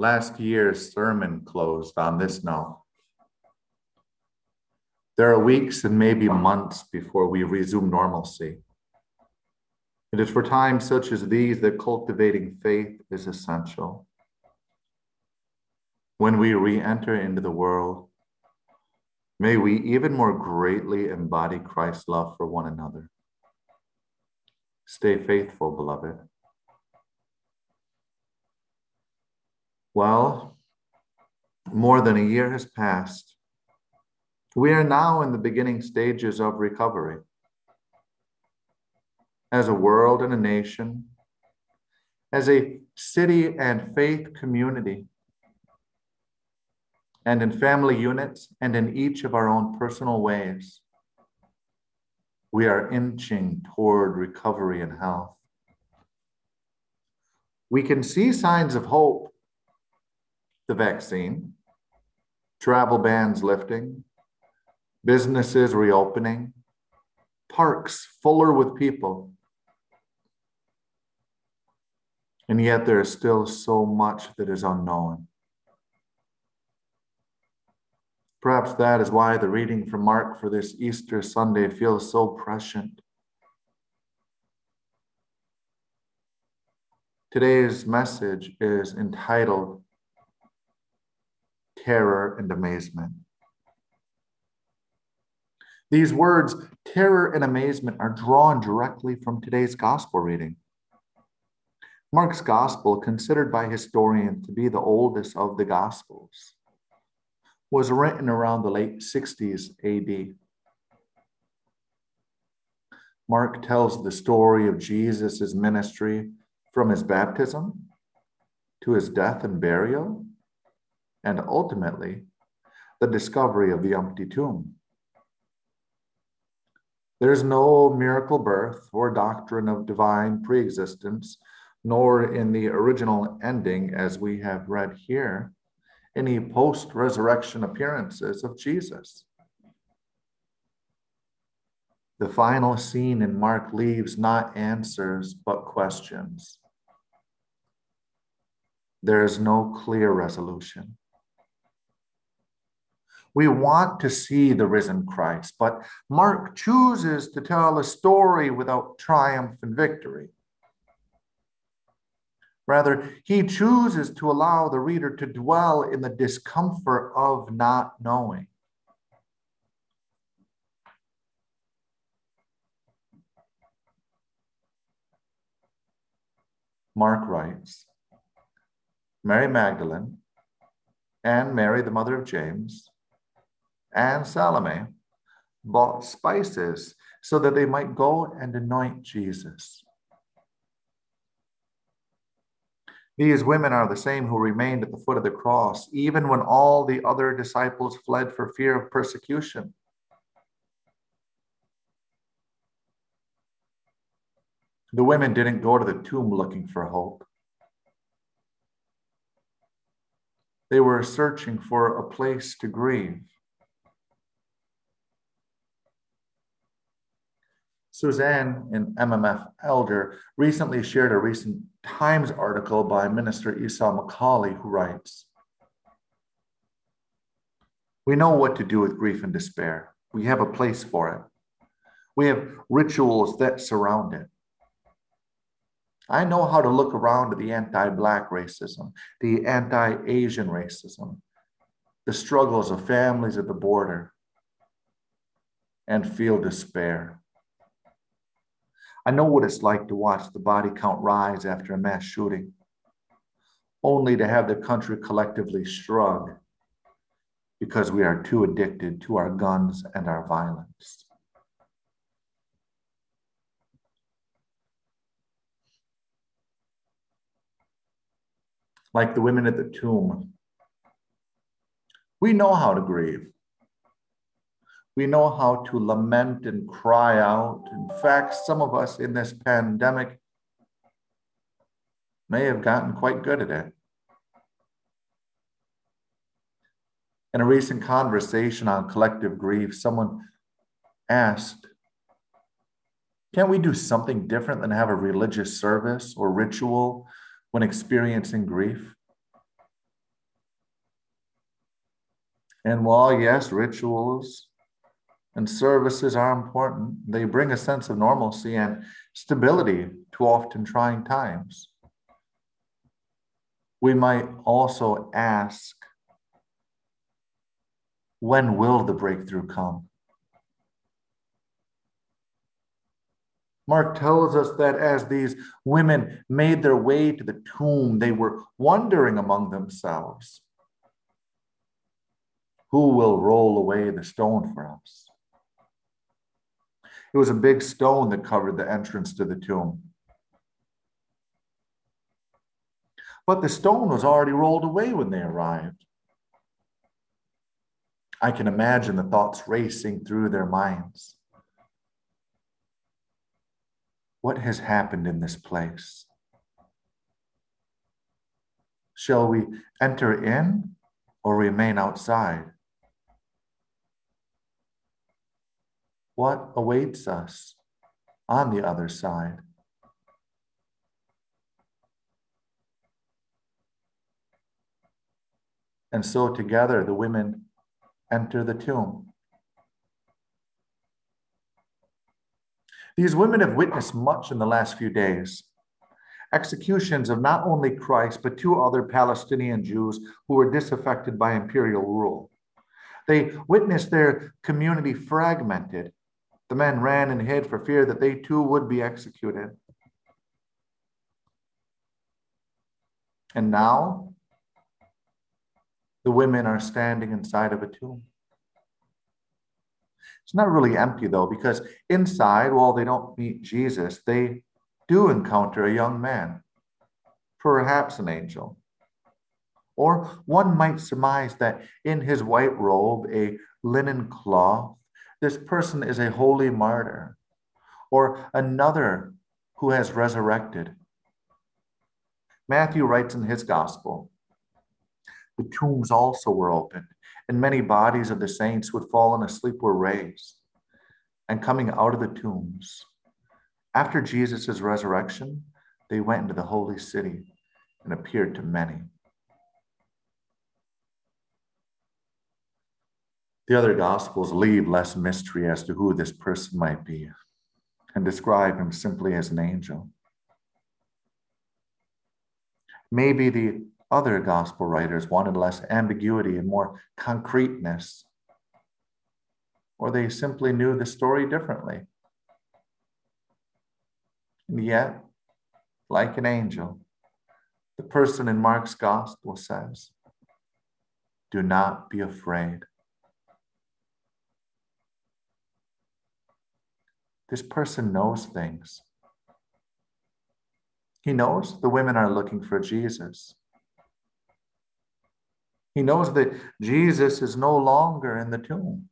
Last year's sermon closed on this note. There are weeks and maybe months before we resume normalcy. It is for times such as these that cultivating faith is essential. When we re-enter into the world, may we even more greatly embody Christ's love for one another. Stay faithful, beloved. Well, more than a year has passed. We are now in the beginning stages of recovery. As a world and a nation, as a city and faith community, and in family units, and in each of our own personal ways, we are inching toward recovery and health. We can see signs of hope. The vaccine, travel bans lifting, businesses reopening, parks fuller with people. And yet there is still so much that is unknown. Perhaps that is why the reading from Mark for this Easter Sunday feels so prescient. Today's message is entitled Terror and Amazement. These words, terror and amazement, are drawn directly from today's gospel reading. Mark's gospel, considered by historians to be the oldest of the gospels, was written around the late 60s AD. Mark tells the story of Jesus' ministry from his baptism to his death and burial, and ultimately, the discovery of the empty tomb. There's no miracle birth or doctrine of divine preexistence, nor in the original ending, as we have read here, any post-resurrection appearances of Jesus. The final scene in Mark leaves not answers, but questions. There is no clear resolution. We want to see the risen Christ, but Mark chooses to tell a story without triumph and victory. Rather, he chooses to allow the reader to dwell in the discomfort of not knowing. Mark writes, Mary Magdalene and Mary, the mother of James, and Salome bought spices so that they might go and anoint Jesus. These women are the same who remained at the foot of the cross, even when all the other disciples fled for fear of persecution. The women didn't go to the tomb looking for hope. They were searching for a place to grieve. Suzanne, an MMF elder, recently shared a recent Times article by Minister Esau McCauley, who writes, "We know what to do with grief and despair. We have a place for it. We have rituals that surround it. I know how to look around at the anti-Black racism, the anti-Asian racism, the struggles of families at the border, and feel despair. I know what it's like to watch the body count rise after a mass shooting, only to have the country collectively shrug because we are too addicted to our guns and our violence." Like the women at the tomb, we know how to grieve. We know how to lament and cry out. In fact, some of us in this pandemic may have gotten quite good at it. In a recent conversation on collective grief, someone asked, "Can't we do something different than have a religious service or ritual when experiencing grief?" And while, yes, rituals and services are important, they bring a sense of normalcy and stability to often trying times. We might also ask, when will the breakthrough come? Mark tells us that as these women made their way to the tomb, they were wondering among themselves, who will roll away the stone for us? It was a big stone that covered the entrance to the tomb. But the stone was already rolled away when they arrived. I can imagine the thoughts racing through their minds. What has happened in this place? Shall we enter in or remain outside? What awaits us on the other side? And so together the women enter the tomb. These women have witnessed much in the last few days. Executions of not only Christ, but two other Palestinian Jews who were disaffected by imperial rule. They witnessed their community fragmented. The men ran and hid for fear that they too would be executed. And now, the women are standing inside of a tomb. It's not really empty though, because inside, while they don't meet Jesus, they do encounter a young man, perhaps an angel. Or one might surmise that in his white robe, a linen cloth, this person is a holy martyr, or another who has resurrected. Matthew writes in his gospel, the tombs also were opened, and many bodies of the saints who had fallen asleep were raised. And coming out of the tombs, after Jesus' resurrection, they went into the holy city and appeared to many. The other gospels leave less mystery as to who this person might be and describe him simply as an angel. Maybe the other gospel writers wanted less ambiguity and more concreteness, or they simply knew the story differently. And yet, like an angel, the person in Mark's gospel says, do not be afraid. This person knows things. He knows the women are looking for Jesus. He knows that Jesus is no longer in the tomb.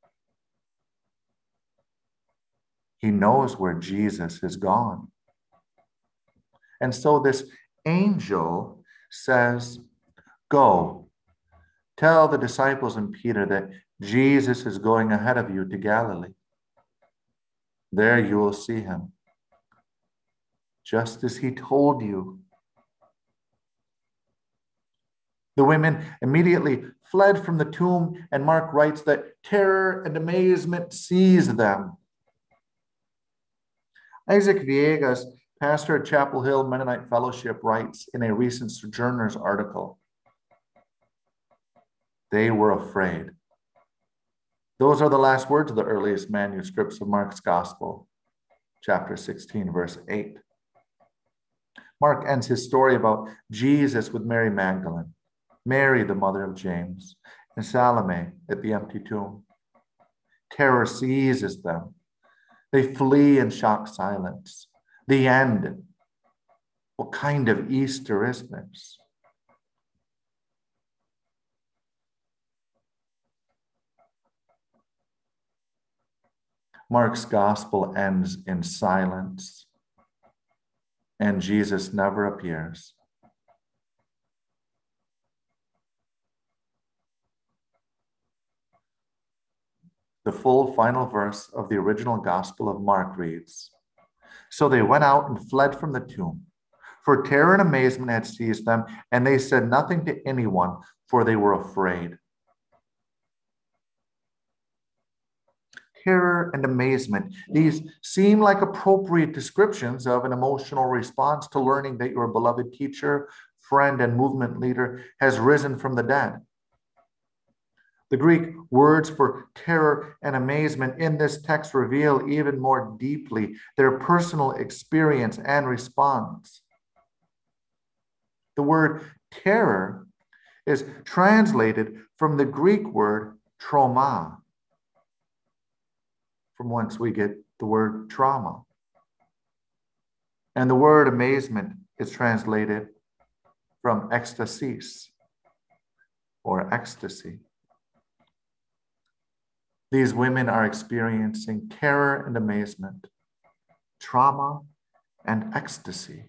He knows where Jesus is gone. And so this angel says, go, tell the disciples and Peter that Jesus is going ahead of you to Galilee. There you will see him, just as he told you. The women immediately fled from the tomb, and Mark writes that terror and amazement seized them. Isaac Villegas, pastor at Chapel Hill Mennonite Fellowship, writes in a recent Sojourners article, they were afraid. Those are the last words of the earliest manuscripts of Mark's Gospel, chapter 16, verse 8. Mark ends his story about Jesus with Mary Magdalene, Mary, the mother of James, and Salome at the empty tomb. Terror seizes them. They flee in shocked silence. The end. What kind of Easter is this? Mark's gospel ends in silence, and Jesus never appears. The full final verse of the original Gospel of Mark reads, so they went out and fled from the tomb, for terror and amazement had seized them, and they said nothing to anyone, for they were afraid. terror and amazement. These seem like appropriate descriptions of an emotional response to learning that your beloved teacher, friend, and movement leader has risen from the dead. The Greek words for terror and amazement in this text reveal even more deeply their personal experience and response. The word terror is translated from the Greek word trauma, from whence we get the word trauma. And the word amazement is translated from ecstasis or ecstasy. These women are experiencing terror and amazement, trauma and ecstasy.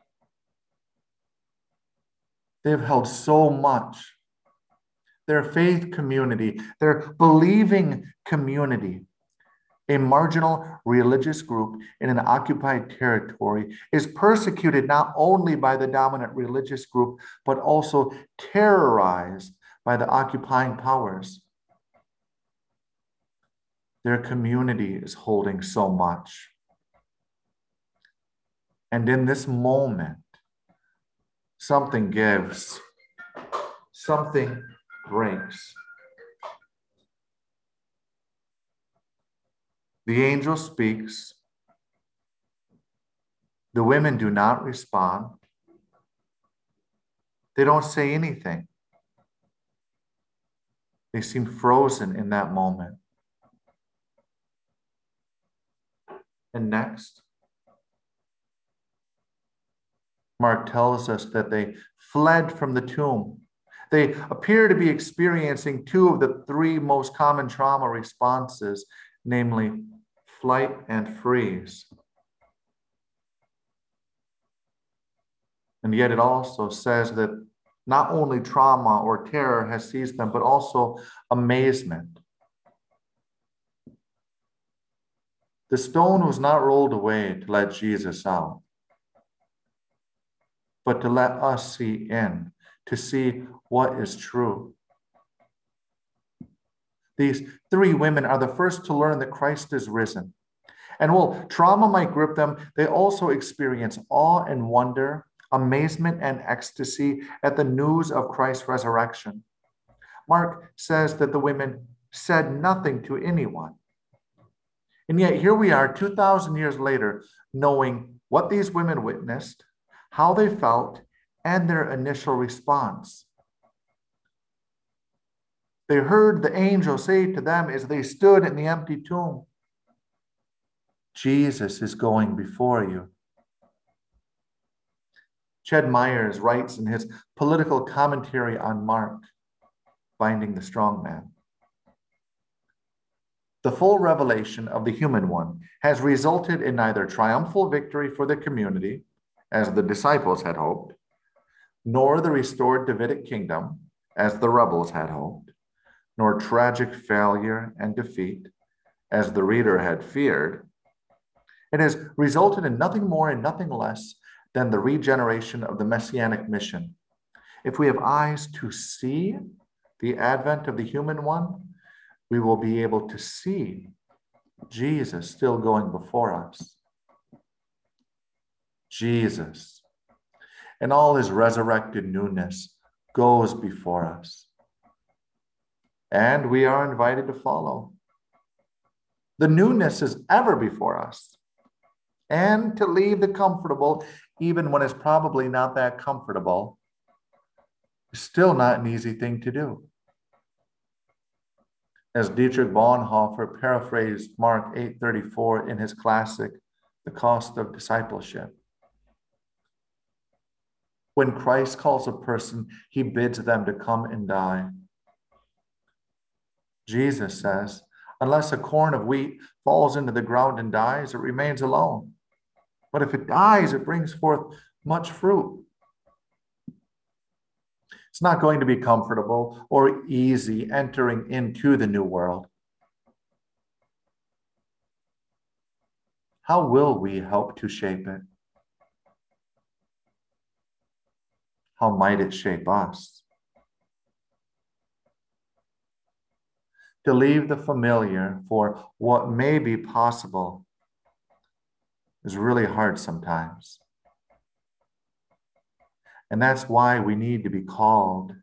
They've held so much. Their faith community, their believing community, a marginal religious group in an occupied territory, is persecuted not only by the dominant religious group, but also terrorized by the occupying powers. Their community is holding so much. And in this moment, something gives, something breaks. The angel speaks. The women do not respond. They don't say anything. They seem frozen in that moment. And next, Mark tells us that they fled from the tomb. They appear to be experiencing two of the three most common trauma responses, namely flight and freeze. And yet it also says that not only trauma or terror has seized them, but also amazement. The stone was not rolled away to let Jesus out, but to let us see in, to see what is true. These three women are the first to learn that Christ is risen. And while trauma might grip them, they also experience awe and wonder, amazement and ecstasy at the news of Christ's resurrection. Mark says that the women said nothing to anyone. And yet here we are 2,000 years later, knowing what these women witnessed, how they felt, and their initial response. They heard the angel say to them as they stood in the empty tomb, "Jesus is going before you." Ched Myers writes in his political commentary on Mark, Binding the Strong Man, "The full revelation of the human one has resulted in neither triumphal victory for the community, as the disciples had hoped, nor the restored Davidic kingdom, as the rebels had hoped, nor tragic failure and defeat, as the reader had feared. It has resulted in nothing more and nothing less than the regeneration of the messianic mission. If we have eyes to see the advent of the human one, we will be able to see Jesus still going before us. Jesus, in all his resurrected newness, goes before us. And we are invited to follow. The newness is ever before us. And to leave the comfortable, even when it's probably not that comfortable, is still not an easy thing to do. As Dietrich Bonhoeffer paraphrased Mark 8:34 in his classic, The Cost of Discipleship. When Christ calls a person, he bids them to come and die. Jesus says, unless a corn of wheat falls into the ground and dies, it remains alone. But if it dies, it brings forth much fruit. It's not going to be comfortable or easy entering into the new world. How will we help to shape it? How might it shape us? to leave the familiar for what may be possible is really hard sometimes. And that's why we need to be called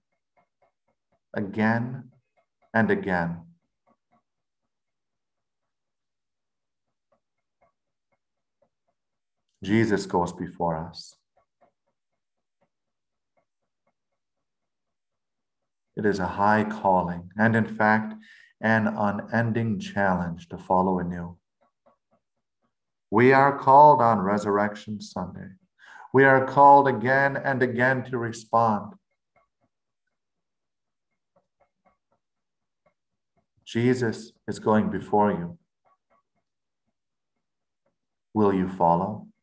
again and again. Jesus goes before us. It is a high calling, and in fact, an unending challenge to follow anew. We are called on Resurrection Sunday. We are called again and again to respond. Jesus is going before you. Will you follow?